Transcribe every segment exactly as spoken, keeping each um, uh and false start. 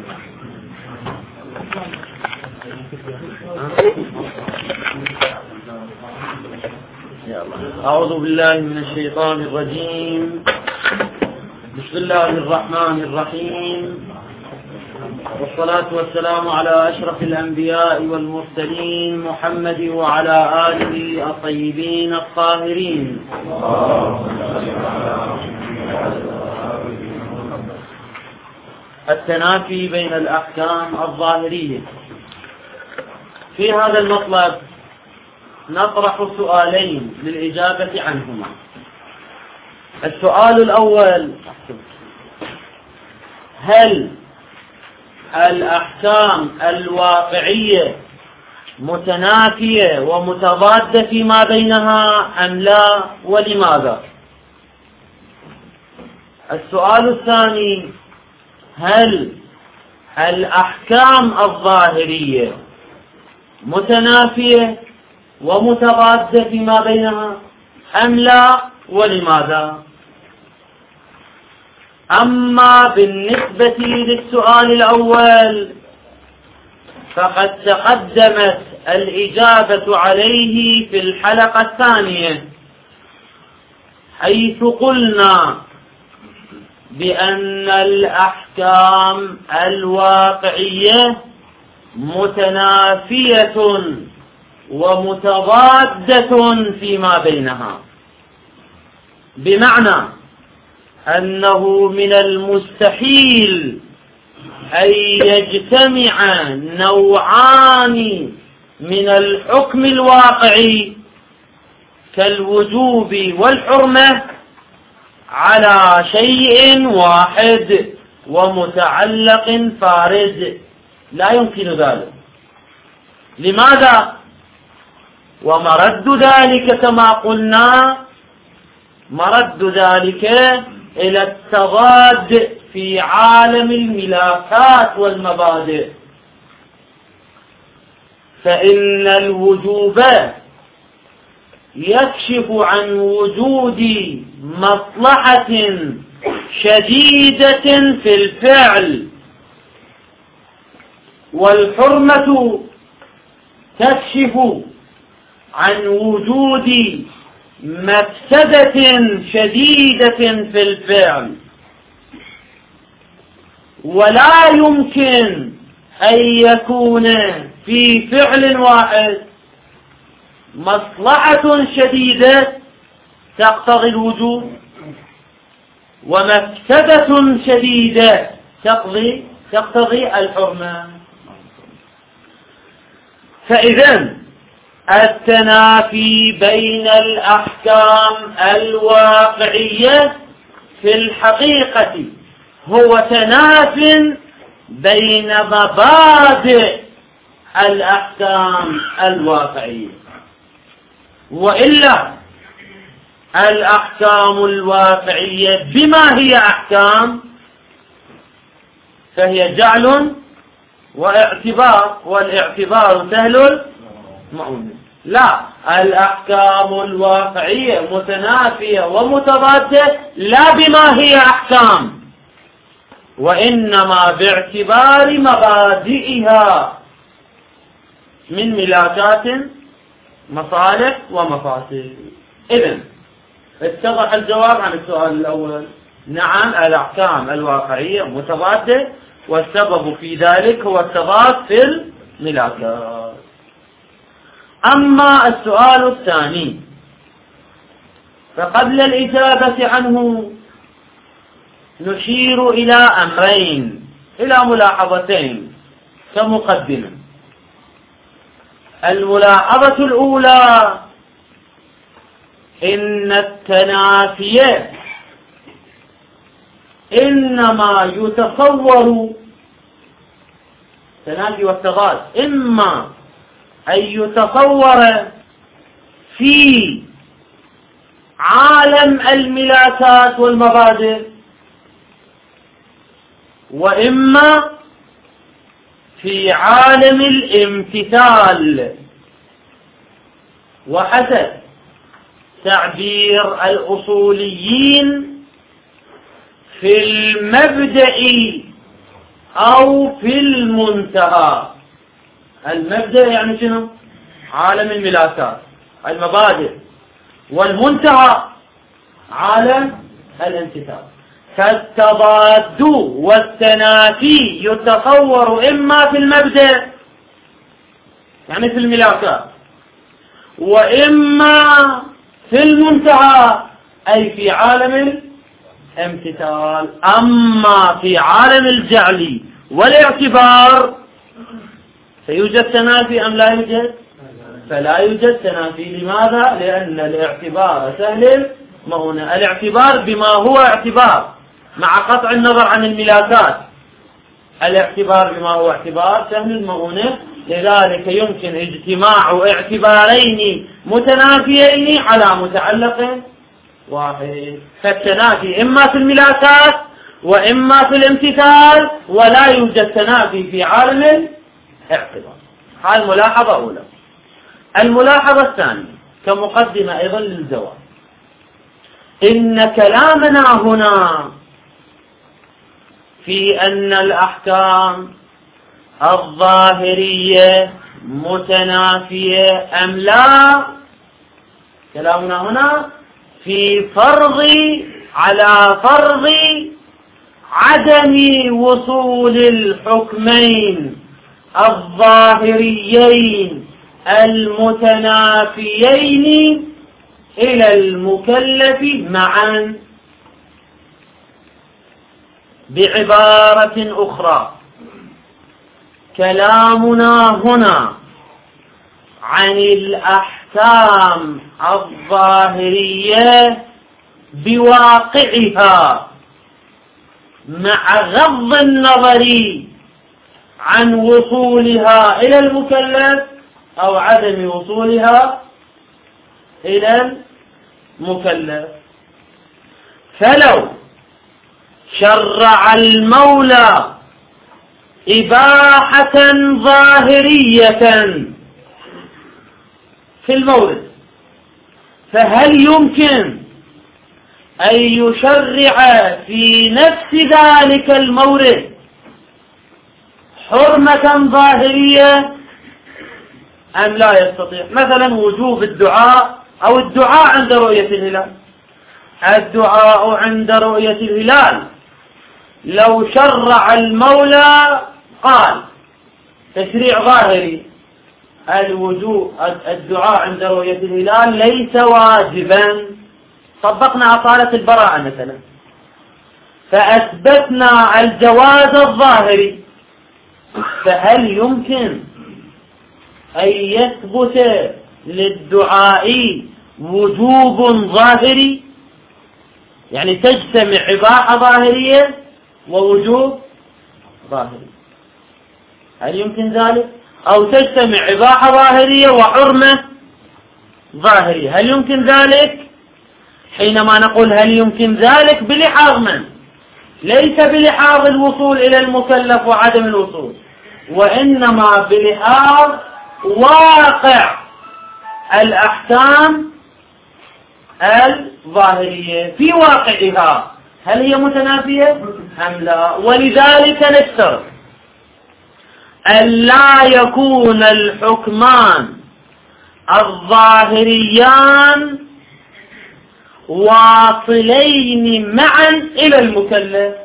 أعوذ بالله من الشيطان الرجيم. بسم الله الرحمن الرحيم، والصلاة والسلام على أشرف الأنبياء والمرسلين محمد وعلى آله الطيبين الطاهرين. التنافي بين الأحكام الظاهرية. في هذا المطلب نطرح سؤالين للإجابة عنهما. السؤال الأول: هل الأحكام الواقعية متنافية ومتضادة فيما بينها أم لا، ولماذا؟ السؤال الثاني: هل الأحكام الظاهرية متنافية ومتضادة فيما بينها أم لا، ولماذا؟ أما بالنسبة للسؤال الأول فقد تقدمت الإجابة عليه في الحلقة الثانية، حيث قلنا بأن الأحكام الواقعية متنافية ومتضادة فيما بينها، بمعنى أنه من المستحيل أن يجتمع نوعان من الحكم الواقعي كالوجوب والحرمة على شيء واحد ومتعلق فارد، لا يمكن ذلك. لماذا؟ ومرد ذلك كما قلنا مرد ذلك إلى التضاد في عالم الملاكات والمبادئ، فإن الوجوب يكشف عن وجود مصلحة شديدة في الفعل، والحرمة تكشف عن وجود مفسدة شديدة في الفعل، ولا يمكن أن يكون في فعل واحد مصلحة شديدة تقتضي الوجوب ومفسدة شديدة تقضي تقتضي الحرمة. فإذن التنافي بين الأحكام الواقعية في الحقيقة هو تناف بين مبادئ الأحكام الواقعية، وإلا الأحكام الواقعية بما هي أحكام فهي جعل واعتبار، والاعتبار سهل المؤمن. لا، الأحكام الواقعية متنافية ومتضادة لا بما هي أحكام، وإنما باعتبار مبادئها من ملاكات مصالح ومفاسد. إذن اتضح الجواب عن السؤال الأول: نعم، الأحكام الواقعية متضادة، والسبب في ذلك هو التضاد في الملاكات. أما السؤال الثاني فقبل الإجابة عنه نشير إلى أمرين، إلى ملاحظتين كمقدمة. الملاحظة الأولى: إن التنافي إنما يتصور، التنافي والتضاد إما أن يتصور في عالم الملاكات والمبادئ، وإما في عالم الامتثال. وحسب تعبير الأصوليين في المبدأ أو في المنتهى. المبدأ يعني شنو؟ عالم الملاكات المبادئ، والمنتهى عالم الامتثال. فالتضاد والتنافي يتصور إما في المبدأ يعني في الملاكات، وإما في المنتهى أي في عالم الامتثال. أما في عالم الجعل والاعتبار فيوجد تنافي أم لا يوجد؟ فلا يوجد تنافي. لماذا؟ لأن الاعتبار سهل المؤونة، الاعتبار بما هو اعتبار مع قطع النظر عن الملاكات، الاعتبار بما هو اعتبار سهل المؤونة، لذلك يمكن اجتماع اعتبارين متنافيين على متعلق واحد. فالتنافي إما في الملاكات وإما في الامتثال، ولا يوجد تنافي في عالم الاعتبار. هذه الملاحظة أولى. الملاحظة الثانية كمقدمة أيضا للجواب، إن كلامنا هنا في أن الأحكام الظاهرية متنافية أم لا، كلامنا هنا في فرض على فرض عدم وصول الحكمين الظاهريين المتنافيين إلى المكلف معا. بعبارة أخرى، كلامنا هنا عن الأحكام الظاهرية بواقعها مع غض النظر عن وصولها إلى المكلف أو عدم وصولها إلى المكلف. فلو شرع المولى إباحة ظاهرية في المورد، فهل يمكن أن يشرع في نفس ذلك المورد حرمة ظاهرية أم لا يستطيع؟ مثلا وجوب الدعاء أو الدعاء عند رؤية الهلال. الدعاء عند رؤية الهلال لو شرع المولى قال تشريع ظاهري الوجوب الدعاء عند رؤية الهلال ليس واجبا، طبقنا أصالة البراءة مثلا فأثبتنا الجواز الظاهري، فهل يمكن أن يثبت للدعاء وجوب ظاهري؟ يعني تجتمع إباحة ظاهرية ووجوب ظاهري، هل يمكن ذلك؟ أو تجتمع إباحة ظاهرية وحرمة ظاهرية، هل يمكن ذلك؟ حينما نقول هل يمكن ذلك بلحاظ من؟ ليس بلحاظ الوصول إلى المكلف وعدم الوصول، وإنما بلحاظ واقع الأحكام الظاهرية في واقعها، هل هي متنافية أم لا؟ ولذلك نشترط أن لا يكون الحكمان الظاهريان واصلين معا إلى المكلف،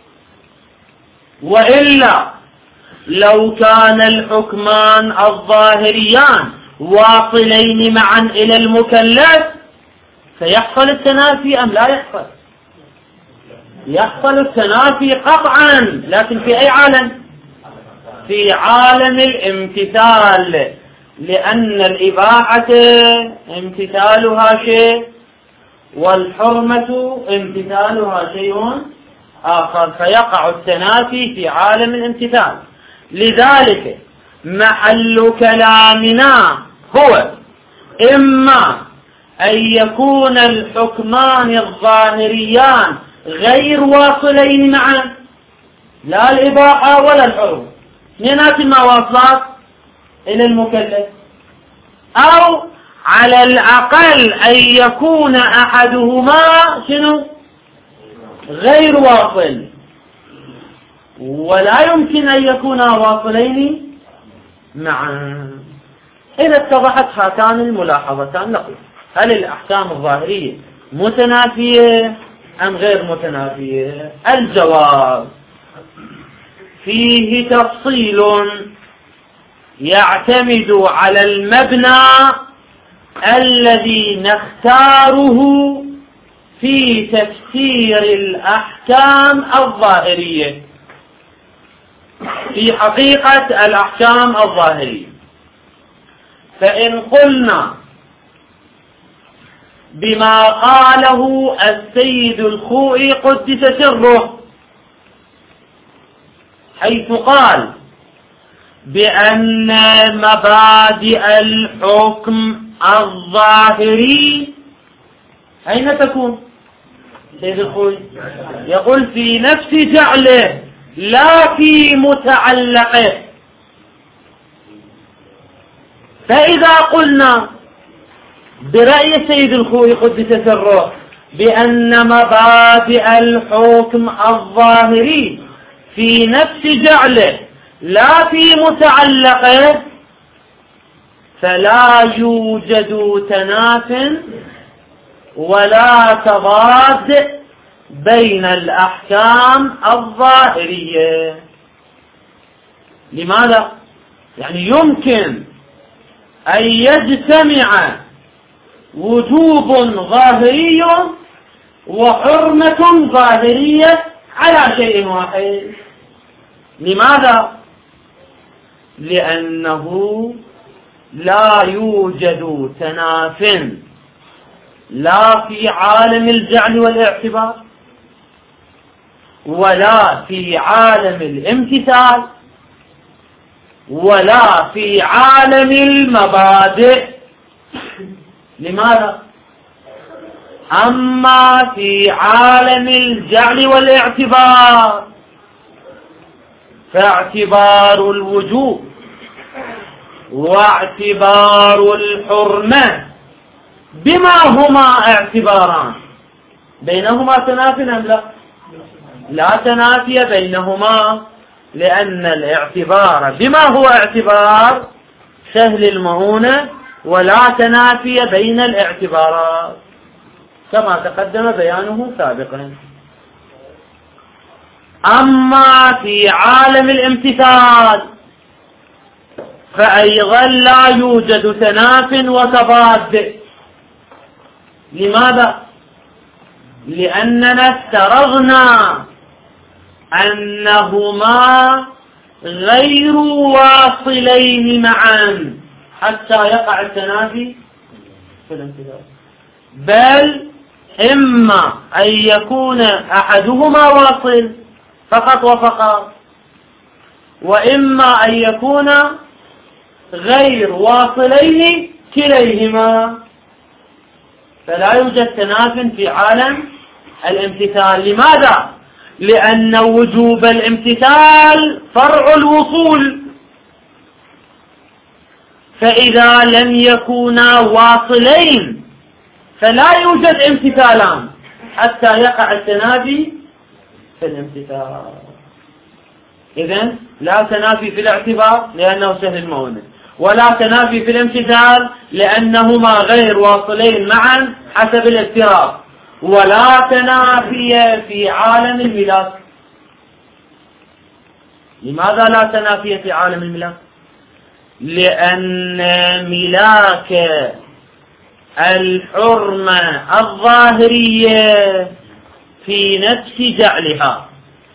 وإلا لو كان الحكمان الظاهريان واصلين معا إلى المكلف سيحصل التنافي أم لا يحصل؟ يحصل التنافي قطعا، لكن في أي عالم؟ في عالم الامتثال، لأن الإباحة امتثالها شيء والحرمة امتثالها شيء آخر، فيقع التنافي في عالم الامتثال. لذلك محل كلامنا هو إما أن يكون الحكمان الظاهريان غير واصلين معا، لا الإباحة ولا الحرمة، اثنيناتهما واصلات إلى المكلف، أو على الأقل أن يكون أحدهما شنو؟ غير واصل. ولا يمكن أن يكونا واصلين معا. إذا اتضحت هاتان الملاحظتان نقول هل الأحكام الظاهرية متنافية أم غير متنافية؟ الجواب فيه تفصيل يعتمد على المبنى الذي نختاره في تفسير الأحكام الظاهرية، في حقيقة الأحكام الظاهرية. فإن قلنا بما قاله السيد الخوئي قدس سره، حيث قال بأن مبادئ الحكم الظاهري أين تكون؟ سيد الخوئي يقول في نفس جعله لا في متعلقه. فإذا قلنا برأي سيد الخوئي قدس سره بأن مبادئ الحكم الظاهري في نفس جعله لا في متعلقه، فلا يوجد تناف ولا تضاد بين الأحكام الظاهرية. لماذا؟ يعني يمكن أن يجتمع وجوب ظاهري وحرمة ظاهرية على شيء واحد. لماذا؟ لأنه لا يوجد تناف لا في عالم الجعل والاعتبار ولا في عالم الامتثال ولا في عالم المبادئ. لماذا؟ أما في عالم الجعل والاعتبار فاعتبار الوجوب واعتبار الحرمة بما هما اعتباران بينهما تنافي أم لا؟ لا تنافي بينهما، لأن الاعتبار بما هو اعتبار سهل المعونة، ولا تنافي بين الاعتبارات كما تقدم بيانه سابقا. أما في عالم الامتثال فأيضا لا يوجد تناف وتضاد. لماذا؟ لأننا افترضنا أنهما غير واصلين معا حتى يقع التنافي في الامتثال، بل إما أن يكون أحدهما واصل فقط وفقط، وإما أن يكون غير واصلين كليهما، فلا يوجد تناف في عالم الامتثال. لماذا؟ لأن وجوب الامتثال فرع الوصول، فإذا لم يكونا واصلين فلا يوجد امتثالان حتى يقع التنافي في الامتثال. إذن لا تنافي في الاعتبار لأنه سهل المونة، ولا تنافي في الامتثال لأنهما غير واصلين معا حسب الافتراض، ولا تنافي في عالم الملاك. لماذا لا تنافي في عالم الملاك؟ لأن ملاك الحرمة الظاهرية في نفس جعلها،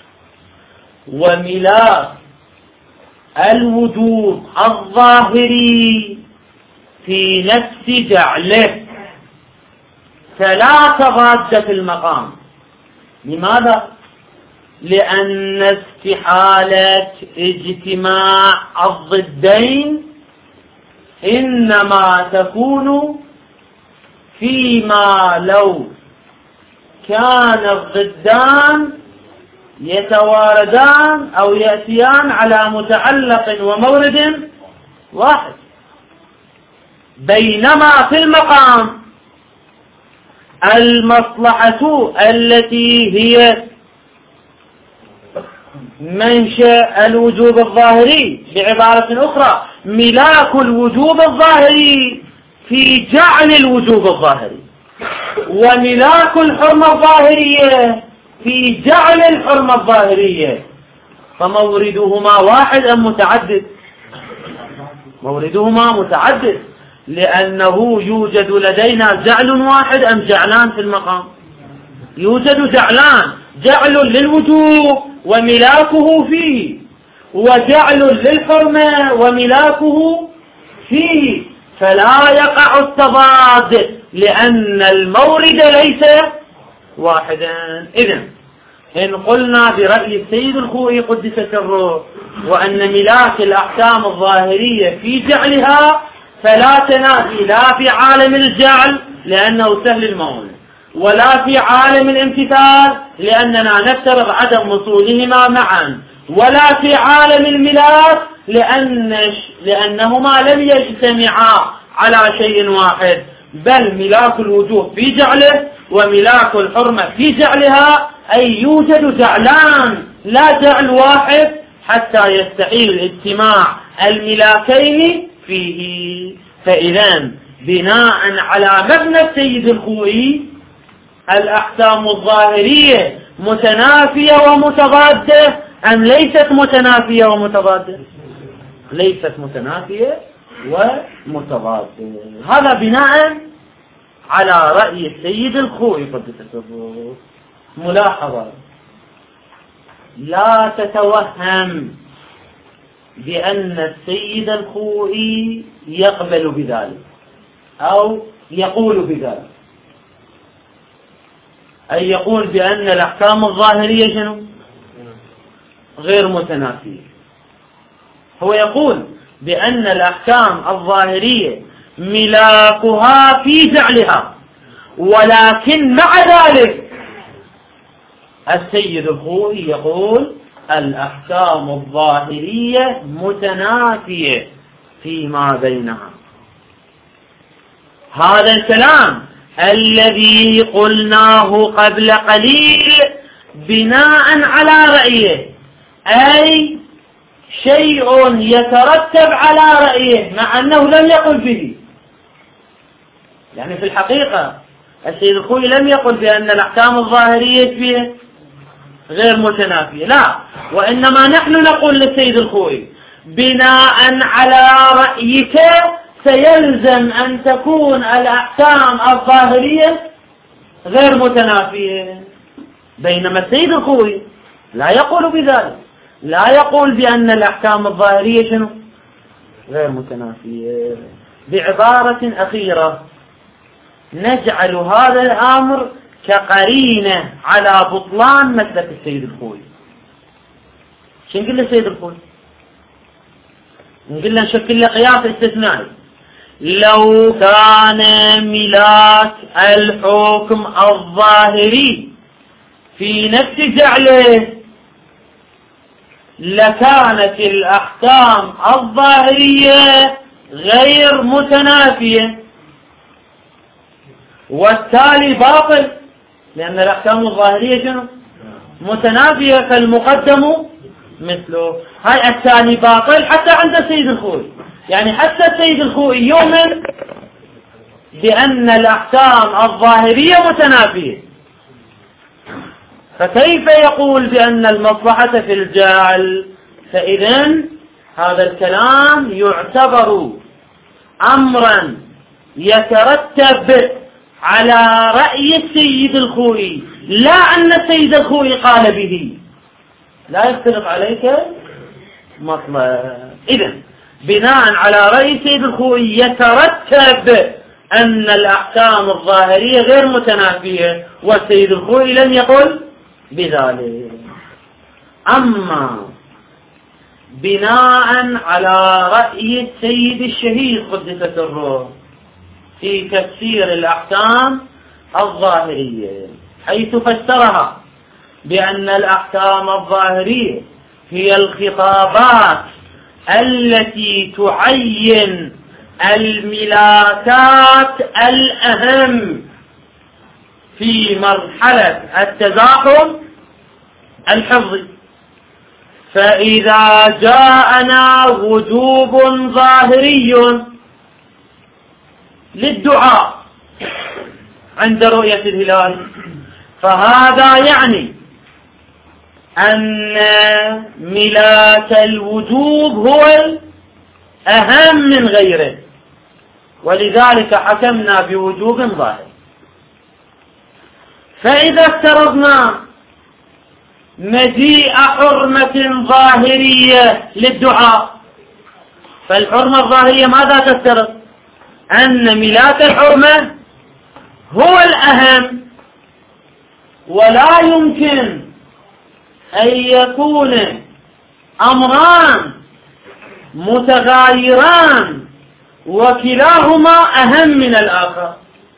وملاك الوجوب الظاهري في نفس جعله، فلا تضاد في المقام. لماذا؟ لأن استحالة اجتماع الضدين إنما تكون فيما لو كان الضدان يتواردان أو يأتيان على متعلق ومورد واحد، بينما في المقام المصلحة التي هي منشأ الوجوب الظاهري. بعبارة أخرى، ملاك الوجوب الظاهري في جعل الوجوب الظاهري، وملاك الحرمة الظاهرية في جعل الحرمة الظاهرية. فموردهما واحد أم متعدد؟ موردهما متعدد، لأنه يوجد لدينا جعل واحد أم جعلان في المقام؟ يوجد جعلان، جعل للوجوب وملاكه فيه، وجعل للحرمة وملاكه فيه، فلا يقع التضاد لأن المورد ليس واحدا. إذن إن قلنا برأي السيد الخوئي قدس سره وأن ملاك الأحكام الظاهرية في جعلها فلا تنافي لا في عالم الجعل لأنه سهل المولد، ولا في عالم الامتثال لأننا نفترض عدم وصولهما معا، ولا في عالم الملاك لأن لأنهما لم يجتمعا على شيء واحد، بل ملاك الوجوب في جعله وملاك الحرمة في جعلها، أي يوجد جعلان لا جعل واحد حتى يستحيل اجتماع الملاكين فيه. فإذا بناء على مبنى السيد الخوئي الأحكام الظاهرية متنافية ومتضادة أم ليست متنافية ومتضادة؟ ليست متنافية ومتضادة. هذا بناء على رأي السيد الخوئي قدس سره. ملاحظة: لا تتوهم بأن السيد الخوئي يقبل بذلك أو يقول بذلك، أي يقول بأن الأحكام الظاهرية شنو؟ غير متنافية. هو يقول بأن الأحكام الظاهرية ملاكها في جعلها، ولكن مع ذلك السيد الخوئي يقول الأحكام الظاهرية متنافية فيما بينها. هذا الكلام الذي قلناه قبل قليل بناء على رأيه، أي شيء يترتب على رأيه مع أنه لم يقل به. يعني في الحقيقة السيد الخوئي لم يقل بأن الأحكام الظاهرية فيه غير متنافية، لا، وإنما نحن نقول للسيد الخوئي بناء على رأيك سيلزم أن تكون الأحكام الظاهرية غير متنافية، بينما السيد الخوئي لا يقول بذلك، لا يقول بأن الأحكام الظاهرية شنو؟ غير متنافية. بعبارة أخيرة نجعل هذا الأمر كقرينة على بطلان مسلك السيد الخوئي. شو نقول للسيد الخوئي؟ نقول له نشكل له قياس استثنائي: لو كان ملاك الحكم الظاهري في نفس جعله لكانت الأحكام الظاهرية غير متنافية، والتالي باطل، لأن الأحكام الظاهرية شنو؟ متنافية، فالمقدم مثله. هاي الثاني باطل حتى عند السيد الخوئي، يعني حتى السيد الخوئي يؤمن بأن الأحكام الظاهرية متنافية، فكيف يقول بأن المصلحة في الجعل؟ فإذن هذا الكلام يعتبر أمرا يترتب على رأي السيد الخوئي، لا أن السيد الخوئي قال به، لا يختلف عليك مطلب. إذن بناء على رأي السيد الخوئي يترتب أن الأحكام الظاهرية غير متنافية، والسيد الخوئي لم يقل بذلك. أما بناء على رأي السيد الشهيد قدس سره في تفسير الأحكام الظاهرية، حيث فسرها بأن الأحكام الظاهرية هي الخطابات التي تعين الملاكات الأهم في مرحلة التزاحم الحفظي، فإذا جاءنا وجوب ظاهري للدعاء عند رؤية الهلال، فهذا يعني أن ملاك الوجوب هو الأهم من غيره، ولذلك حكمنا بوجوب ظاهر. فإذا افترضنا مجيء حرمة ظاهرية للدعاء، فالحرمة الظاهرية ماذا تفترض؟ أن ملاك الحرمة هو الأهم، ولا يمكن أن يكون أمران متغايران وكلاهما أهم من الآخر،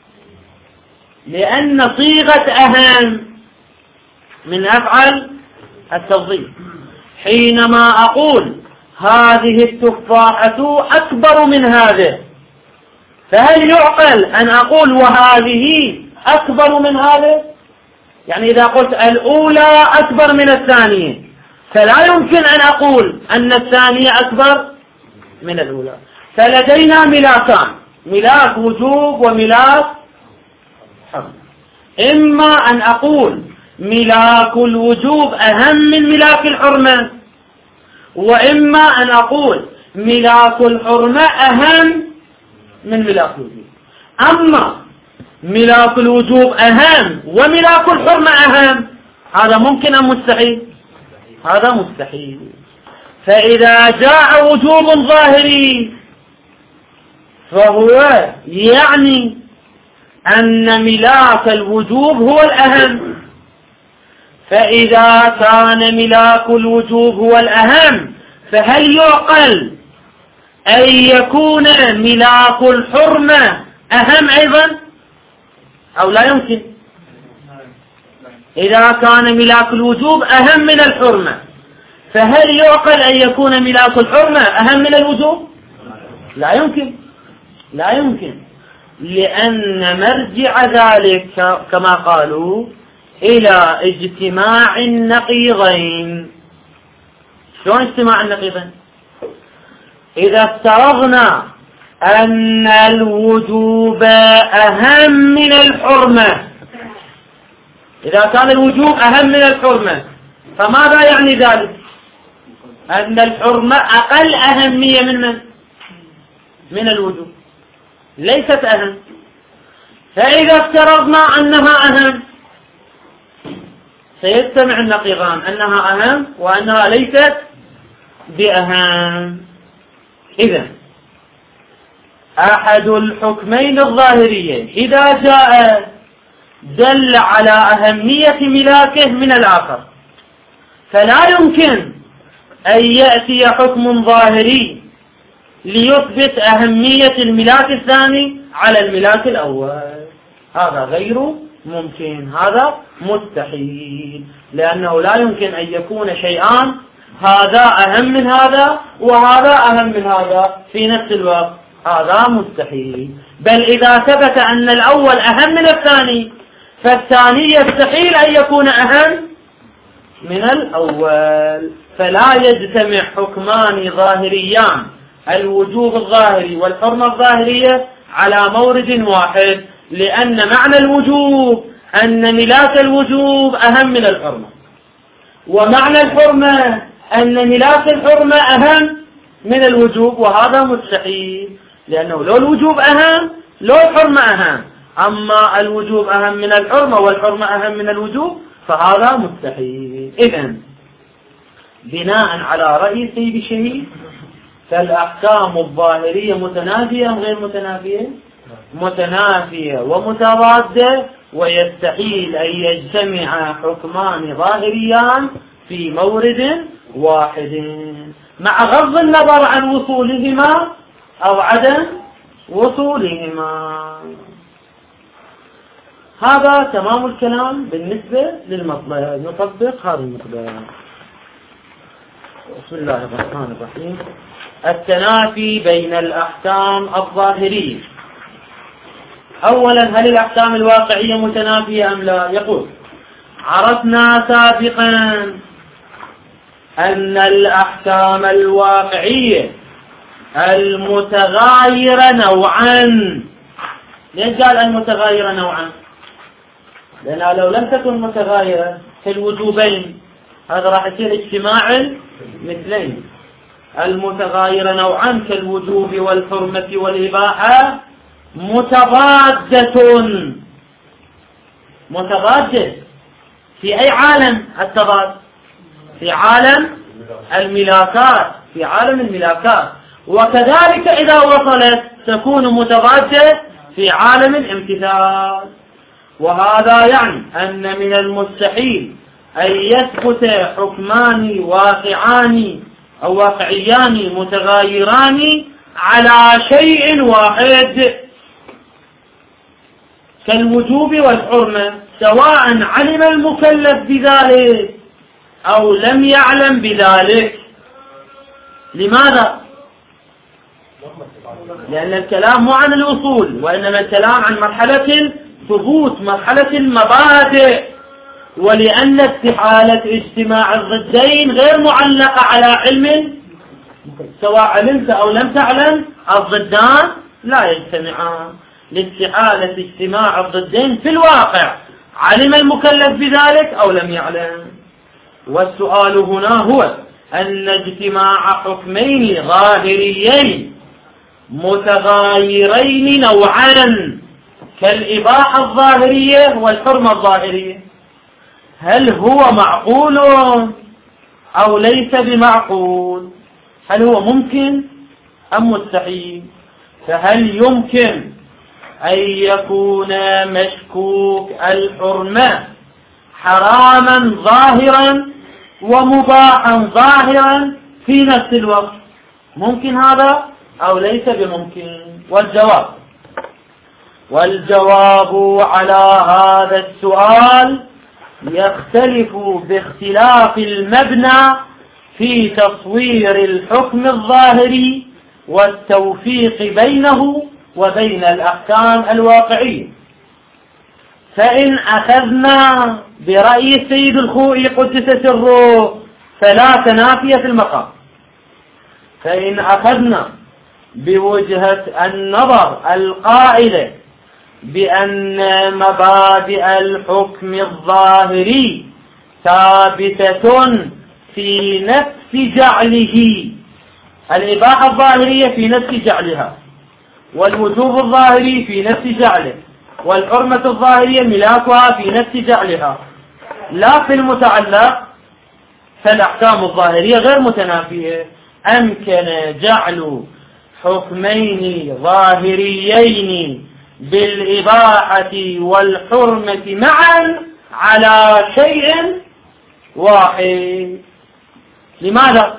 لأن صيغة أهم من أفعل التفضيل. حينما أقول هذه التفاحة أكبر من هذه، فهل يعقل أن أقول وهذه أكبر من هذه؟ يعني إذا قلت الأولى أكبر من الثانية، فلا يمكن أن أقول أن الثانية أكبر من الأولى. فلدينا ملاكان، ملاك وجوب وملاك حرمة. إما أن أقول ملاك الوجوب أهم من ملاك الحرمة، وإما أن أقول ملاك الحرمة أهم من ملاك الوجوب. أما ملاك الوجوب أهم وملاك الحرمة أهم، هذا ممكن أم مستحيل؟ هذا مستحيل. فإذا جاء وجوب ظاهري فهو يعني أن ملاك الوجوب هو الأهم. فإذا كان ملاك الوجوب هو الأهم، فهل يعقل أن يكون ملاك الحرمة أهم أيضا أو لا يمكن؟ إذا كان ملاك الوجوب أهم من الحرمة، فهل يعقل أن يكون ملاك الحرمة أهم من الوجوب؟ لا يمكن، لا يمكن، لأن مرجع ذلك كما قالوا إلى اجتماع النقيضين. شلون اجتماع النقيضين؟ إذا افترضنا أن الوجوب أهم من الحرمة، إذا كان الوجوب أهم من الحرمة، فماذا يعني ذلك؟ أن الحرمة أقل أهمية من من؟ من الوجوب، ليست أهم. فإذا افترضنا أنها أهم سيجتمع النقيضان، أنها أهم وأنها ليست بأهم. إذن أحد الحكمين الظاهريين إذا جاء دل على أهمية ملاكه من الآخر، فلا يمكن أن يأتي حكم ظاهري ليثبت أهمية الملاك الثاني على الملاك الأول. هذا غير ممكن، هذا مستحيل، لأنه لا يمكن أن يكون شيئان هذا أهم من هذا وهذا أهم من هذا في نفس الوقت، هذا مستحيل. بل إذا ثبت أن الأول أهم من الثاني، فالثاني يستحيل أن يكون أهم من الأول. فلا يجتمع حكمان ظاهريان، الوجوب الظاهري والحرمة الظاهرية، على مورد واحد، لأن معنى الوجوب أن ملاك الوجوب أهم من الحرمة، ومعنى الحرمة أن ملاك الحرمة أهم من الوجوب، وهذا مستحيل، لأنه لو الوجوب أهم لو الحرمة أهم، أما الوجوب أهم من الحرمة والحرمة أهم من الوجوب، فهذا مستحيل. إذن بناء على رأي سيد الشهيد، فالأحكام الظاهرية متنافية أم غير متنافية؟ متنافية ومتضادة، ويستحيل أن يجتمع حكمان ظاهريان في مورد واحد، مع غض النظر عن وصولهما أو عدم وصولهما. هذا تمام الكلام بالنسبة للمطلب. نطبق هذا المقدار. بسم الله الرحمن الرحيم. التنافي بين الأحكام الظاهرية. أولا، هل الأحكام الواقعية متنافية أم لا؟ يقول: عرفنا سابقا أن الأحكام الواقعية المتغايرة نوعا. ليش قال المتغايرة نوعا؟ لأنها لو لم تكن متغايرة في الوجوبين هذا راح يصير اجتماع المثلين. المتغايرة نوعا كالوجوب والحرمة والإباحة متضادة. متضادة في أي عالم التضاد؟ في عالم الملاكات، في عالم الملاكات. وكذلك إذا وصلت تكون متضادة في عالم الامتثال. وهذا يعني أن من المستحيل أن يثبت حكمان واقعان أو واقعيان متغايران على شيء واحد كالوجوب والحرمة، سواء علم المكلف بذلك أو لم يعلم بذلك. لماذا؟ لأن الكلام مو عن الأصول، وإنما الكلام عن مرحلة ثبوت، مرحلة المبادئ. ولأن استحالة اجتماع الضدين غير معلقة على علم، سواء علمت أو لم تعلم الضدان لا يجتمعان. لاستحالة اجتماع الضدين في الواقع، علم المكلف بذلك أو لم يعلم. والسؤال هنا هو أن اجتماع حكمين ظاهريين متغايرين نوعا كالإباحة الظاهرية والحرمة الظاهرية، هل هو معقول أو ليس بمعقول؟ هل هو ممكن أم مستحيل؟ فهل يمكن أن يكون مشكوك الحرمة حراما ظاهرا ومباحا ظاهرا في نفس الوقت؟ ممكن هذا أو ليس بممكن؟ والجواب والجواب على هذا السؤال يختلف باختلاف المبنى في تصوير الحكم الظاهري والتوفيق بينه وبين الأحكام الواقعية. فإن أخذنا برأي السيد الخوئي قدس سره فلا تنافي في المقام. فإن أخذنا بوجهة النظر القائلة بأن مبادئ الحكم الظاهري ثابتة في نفس جعله، الإباحة الظاهرية في نفس جعلها، والوجوب الظاهري في نفس جعله، والحرمة الظاهرية ملاكها في نفس جعلها، لا في المتعلق، فالأحكام الظاهرية غير متنافية. أمكن جعل حكمين ظاهريين بالإباحة والحرمة معا على شيء واحد. لماذا؟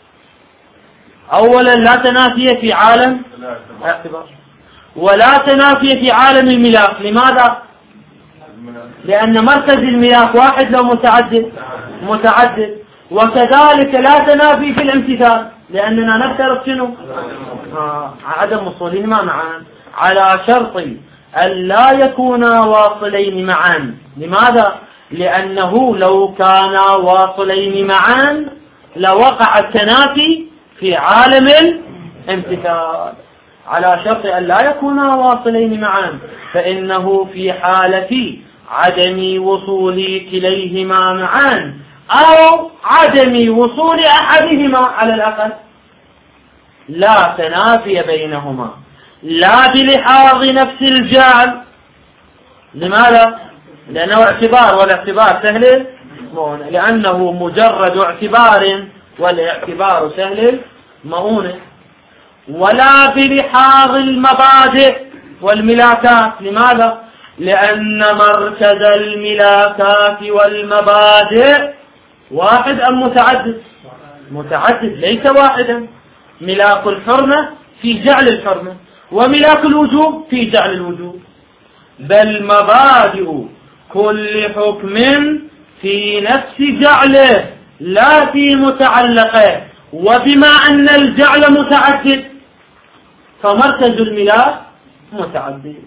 أولا لا تنافي في عالم الاعتبار، ولا تنافي في عالم الملاك. لماذا؟ لأن مركز الملاك واحد لو متعدد متعدد. وكذلك لا تنافي في الامتثال، لأننا نفترض شنو؟ آه عدم وصولهما معا على شرط أن لا يكونا واصلين معا. لماذا؟ لأنه لو كانا واصلين معا لوقع التنافي في عالم الامتثال. على شرط أن لا يكونا واصلين معا، فإنه في حالة عدم وصول كليهما معا أو عدم وصول أحدهما على الأقل لا تنافي بينهما، لا بلحاظ نفس الجعل. لماذا؟ لأنه اعتبار، والاعتبار سهل، لأنه مجرد اعتبار، والاعتبار سهل مؤونة. ولا بلحاظ المبادئ والملاكات. لماذا؟ لأن مركز الملاكات والمبادئ واحد أم متعدد؟ متعدد ليس واحدا. ملاك الحرمة في جعل الحرمة، وملاك الوجوب في جعل الوجوب، بل مبادئ كل حكم في نفس جعله لا في متعلقه. وبما أن الجعل متعدد فمركز الملاك متعدد.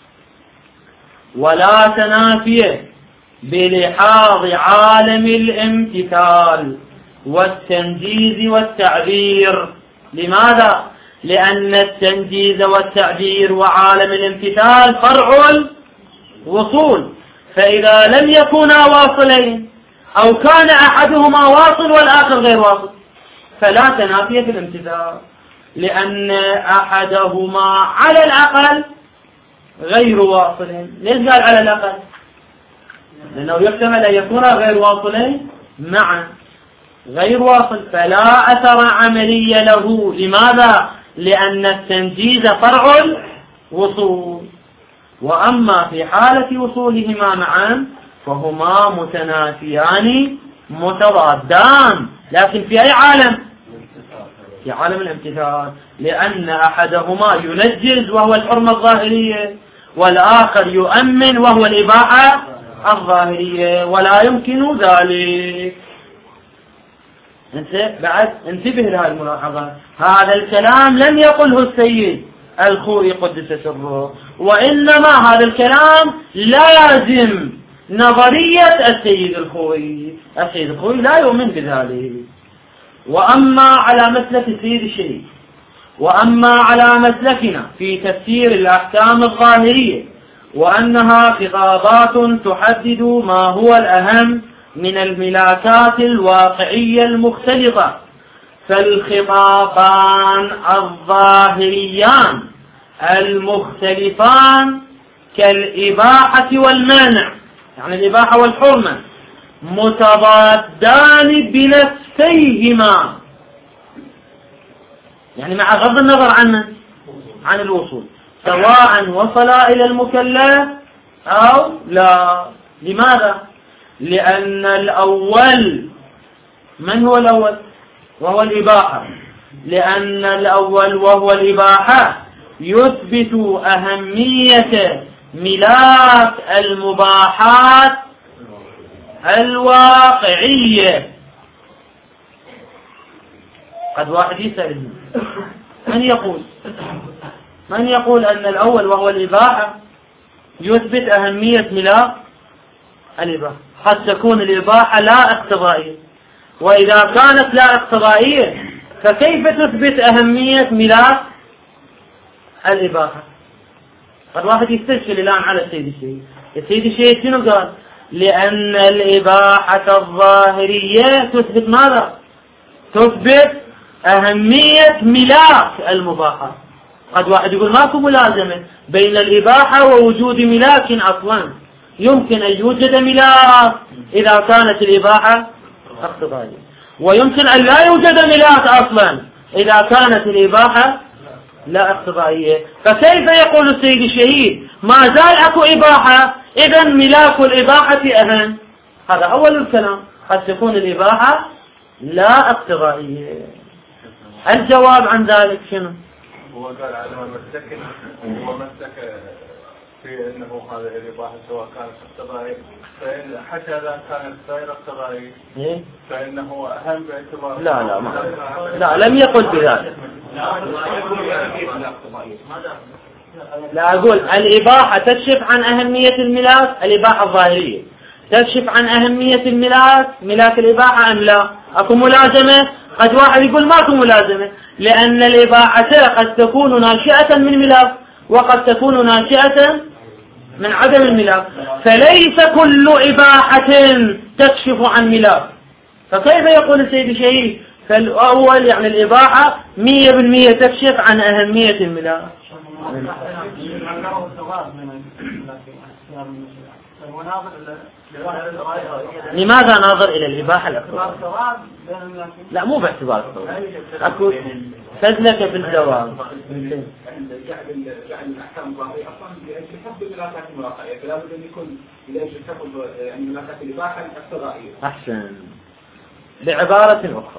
ولا تنافي بلحاظ عالم الامتثال، والتنجيز والتعبير. لماذا؟ لأن التنجيز والتعبير وعالم الامتثال فرع الوصول، فإذا لم يكونا واصلين أو كان أحدهما واصل والآخر غير واصل فلا تنافي في الامتثال، لأن أحدهما على الأقل غير واصل. ليش قال على الأقل؟ لأنه يحتمل أن يكون غير واصلين معا، غير واصل فلا أثر عملي له. لماذا؟ لأن التنجيز فرع الوصول، وأما في حالة وصولهما معا فهما متنافيان متضادان، لكن في أي عالم؟ في عالم الامتثال، لأن أحدهما ينجز وهو الحرمة الظاهرية، والآخر يؤمن وهو الإباحة الظاهرية، ولا يمكن ذلك. انت بعد انتبه لهذه الملاحظة، هذا الكلام لم يقله السيد الخوئي قدس سره، وإنما هذا الكلام لازم نظرية السيد الخوئي. السيد الخوئي لا يؤمن بذلك. وأما على مسلك السيد الشريف، وأما على مسلكنا في تفسير الأحكام الظاهرية وأنها خطابات تحدد ما هو الأهم من الملاكات الواقعية المختلطة، فالخطابان الظاهريان المختلفان كالإباحة والمانع، يعني الإباحة والحرمة، متضادان بنفسيهما، يعني مع غض النظر عن عن الوصول، سواء وصلا إلى المكلف أو لا. لماذا؟ لأن الأول، من هو الأول؟ وهو الإباحة. لأن الأول وهو الإباحة يثبت أهمية ملاك المباحات الواقعية. قد واحد يسأل من يقول من يقول أن الأول وهو الإباحة يثبت أهمية ملاك الإباحة؟ قد تكون الإباحة لا اقتضائية، وإذا كانت لا اقتضائية فكيف تثبت أهمية ملاك الإباحة؟ قد واحد يستشكل الآن على السيد الشيخ. السيد الشيخ شنو قال؟ لأن الإباحة الظاهرية تثبت ماذا؟ تثبت أهمية ملاك المباحة. قد واحد يقول ماكو ملازمة بين الإباحة ووجود ملاك أصلا، يمكن أن يوجد ملاك إذا كانت الإباحة اقتضائية، ويمكن أن لا يوجد ملاك أصلا إذا كانت الإباحة لا اقتضائية. فكيف يقول السيد الشهيد ما زال أكو إباحة إذا ملاك الإباحة أهم؟ هذا أول الكلام. قد تكون الإباحة لا اقتضائية. الجواب عن ذلك شنو؟ هو قال على مسلك هو مسلك في أنه هذه الإباحة سواء كانت اقتضائية، فإن حتى إذا كانت غير اقتضائية فإنه أهم باعتبار. لا لا ما لا لم يقل بذلك. لا أقول الإباحة تكشف عن أهمية الملاك، الإباحة الظاهرية تكشف عن أهمية الملاك، ملاك الإباحة أم لا؟ أكو ملازمة؟ قد واحد يقول ماكو ملازمة، لأن الإباحة قد تكون ناشئة من ملاك وقد تكون ناشئة من عدم الملاك، فليس كل إباحة تكشف عن ملاك. فكيف يقول السيد الشهيد فالأول يعني الإباحة مية بالمية تكشف عن أهمية الملاك؟ لماذا ناظر إلى الإباحة الاقتضائية؟ لا مو باعتبار أكو فزلك في الجواب. يعني الأحكام الظاهرية أصلاً يحب الملاكات الواقعية، فلا بد أن يكون إلى يحب يعني ملاكات الإباحة الاقتضائية. أحسن. بعبارة أخرى،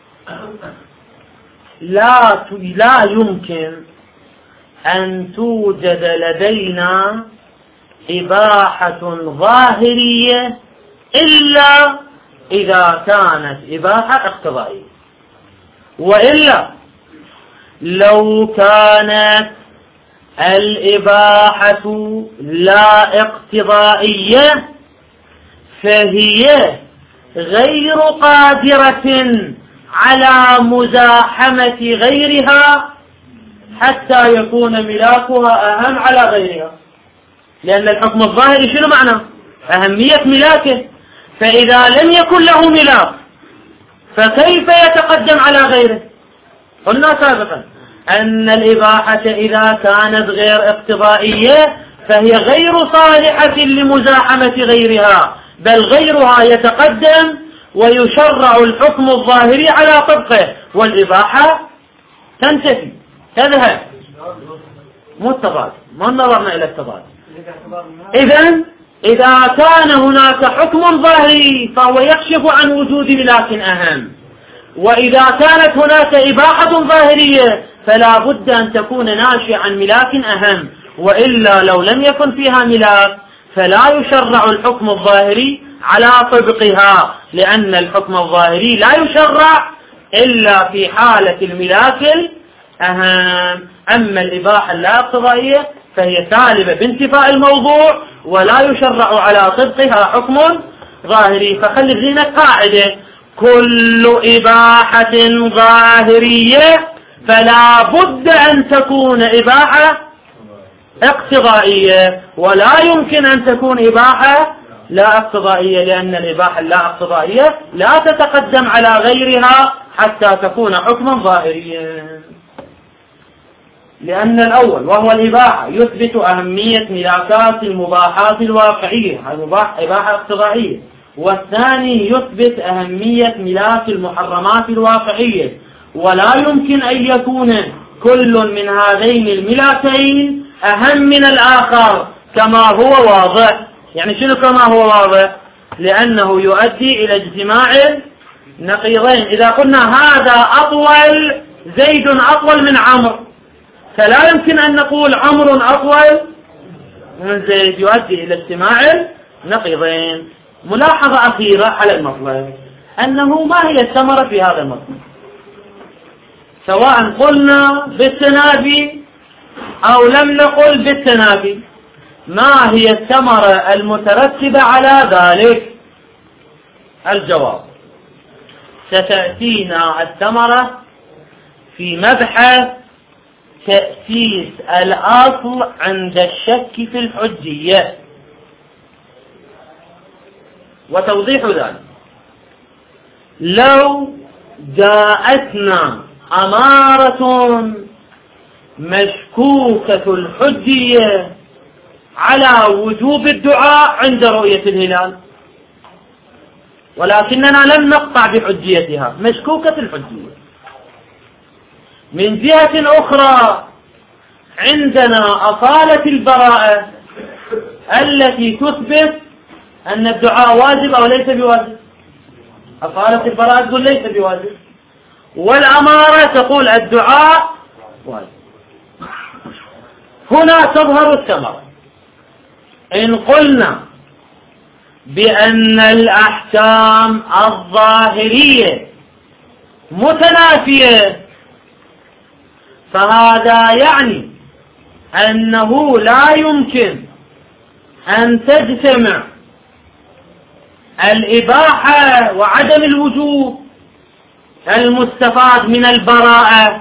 لا لا يمكن أن توجد لدينا إباحة ظاهرية إلا إذا كانت إباحة اقتضائية، وإلا لو كانت الإباحة لا اقتضائية فهي غير قادرة على مزاحمة غيرها حتى يكون ملاكها أهم على غيرها. لأن الحكم الظاهري شنو معنى؟ أهمية ملاكه. فإذا لم يكن له ملاك فكيف يتقدم على غيره؟ قلنا سابقا أن الإباحة إذا كانت غير اقتضائية فهي غير صالحة لمزاحمة غيرها، بل غيرها يتقدم ويشرع الحكم الظاهري على طبقه، والإباحة تنتفي تذهب. مو التضاد، ما نظرنا إلى التضاد. إذن إذا كان هناك حكم ظاهري فهو يكشف عن وجود ملاك أهم، وإذا كانت هناك إباحة ظاهرية فلا بد أن تكون ناشئة عن ملاك أهم، وإلا لو لم يكن فيها ملاك فلا يشرع الحكم الظاهري على طبقها، لأن الحكم الظاهري لا يشرع إلا في حالة الملاك الأهم. أما الإباحة اللا اقتضائية فهي سالبة بانتفاء الموضوع ولا يشرع على طبقها حكم ظاهري. فخلي في ذهنك قاعدة: كل إباحة ظاهرية فلا بد أن تكون إباحة اقتضائية، ولا يمكن أن تكون إباحة لا اقتضائية، لأن الإباحة اللا اقتضائية لا تتقدم على غيرها حتى تكون حكما ظاهريا. لأن الأول وهو الإباحة يثبت أهمية ملاكات المباحات الواقعية، المباح إباحة اقتضائية، والثاني يثبت أهمية ملاك المحرمات الواقعية، ولا يمكن أن يكون كل من هذين الملاكين أهم من الآخر كما هو واضح. يعني شنو كما هو واضح؟ لأنه يؤدي إلى اجتماع نقيضين. إذا قلنا هذا أطول، زيد أطول من عمرو، فلا يمكن أن نقول عمرو أطول من زيد، يؤدي إلى اجتماع نقيضين. ملاحظة أخيرة على المطلب أنه ما هي الثمرة في هذا المطلب، سواء قلنا بالتنافي أو لم نقل بالتنافي، ما هي الثمرة المترتبة على ذلك؟ الجواب: ستأتينا الثمرة في مبحث تأسيس الأصل عند الشك في الحجية. وتوضيح ذلك: لو جاءتنا أمارة مشكوكة الحجية على وجوب الدعاء عند رؤية الهلال، ولكننا لم نقطع بحجيتها، مشكوكة الحجية. من جهة أخرى عندنا أصالة البراءة التي تثبت أن الدعاء واجب أو ليس بواجب. أصالة البراءة تقول ليس بواجب، والأمارة تقول الدعاء واجب. هنا تظهر الثمرة. إن قلنا بأن الأحكام الظاهرية متنافية فهذا يعني أنه لا يمكن أن تجتمع الإباحة وعدم الوجوب المستفاد من البراءة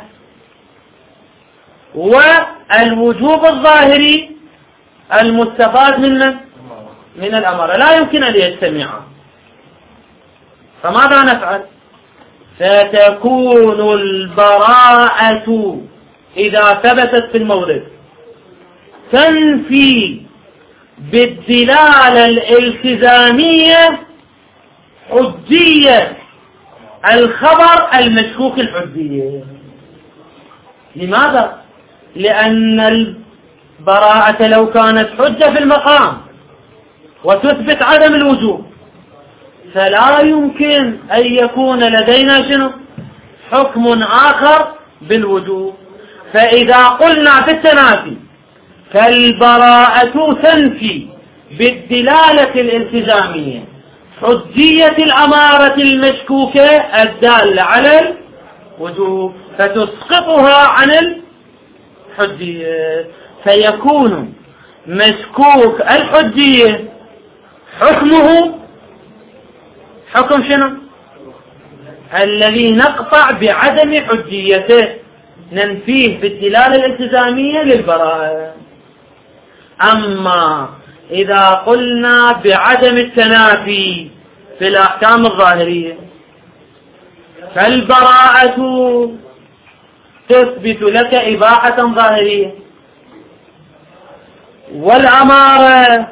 والوجوب الظاهري المستفاد من من الأمر، لا يمكن أن يجتمعا. فماذا نفعل؟ ستكون البراءة إذا ثبتت في المورد تنفي بالدلالة الالتزامية حجية الخبر المشكوك الحجية. لماذا؟ لأن البراءة لو كانت حجة في المقام وتثبت عدم الوجوب فلا يمكن أن يكون لدينا شنو؟ حكم آخر بالوجوب. فإذا قلنا بالتنافي فالبراءة تنفي بالدلالة الالتزامية حجية الأمارة المشكوكة الدالة على الوجوب فتسقطها عن الحجية، فيكون مشكوك الحجية حكمه حكم شنو؟ الذي نقطع بعدم حجيته، ننفيه بالدلالة الالتزامية للبراءة. أما إذا قلنا بعدم التنافي في الأحكام الظاهرية فالبراءة تثبت لك إباحة ظاهرية، والأمارة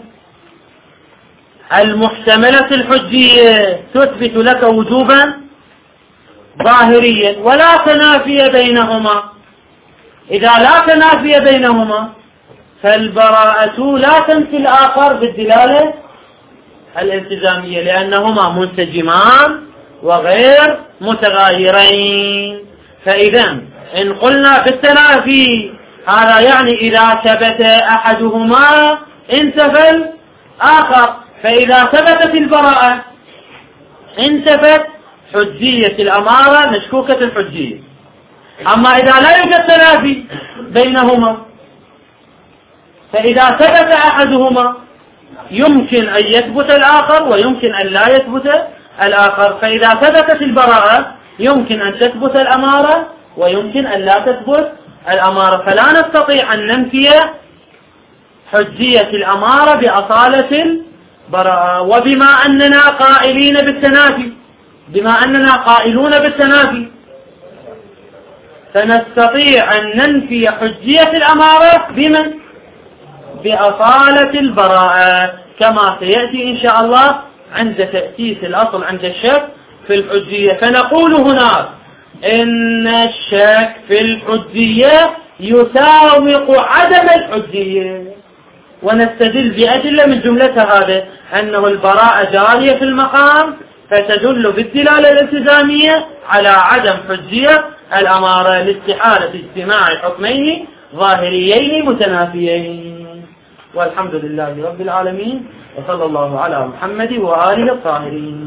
المحتملة الحجية تثبت لك وجوبا ظاهريا، ولا تنافي بينهما. إذا لا تنافي بينهما فالبراءة لا تنفي الآخر بالدلالة الالتزامية، لأنهما منسجمان وغير متغايرين. فإذا إن قلنا بالتنافي هذا يعني إذا ثبت أحدهما انتفى الآخر، فإذا ثبتت البراءة انتفت حجية الأمارة مشكوكة الحجية. أما إذا لا يوجد تنافي بينهما فإذا ثبت أحدهما يمكن أن يثبت الآخر ويمكن أن لا يثبت الآخر. فإذا ثبتت البراءة يمكن أن تثبت الأمارة ويمكن أن لا تثبت الأمارة، فلا نستطيع أن ننفي حجية الأمارة بأصالة البراءة. وبما أننا قائلين بالتنافي بما أننا قائلون بالتنافي فنستطيع أن ننفي حجية الأمارة بمن؟ بأصالة البراءة، كما سيأتي إن شاء الله عند تأسيس الأصل عند الشك في الحجية. فنقول هناك إن الشك في الحجية يساوق عدم الحجية، ونستدل بأدلة من جملتها هذا أنه البراءة جارية في المقام، فتدل بالدلالة الالتزامية على عدم حجية الأمارة لاستحالة اجتماع حكمين ظاهريين متنافيين. والحمد لله رب العالمين، وصلى الله على محمد وآله الطاهرين.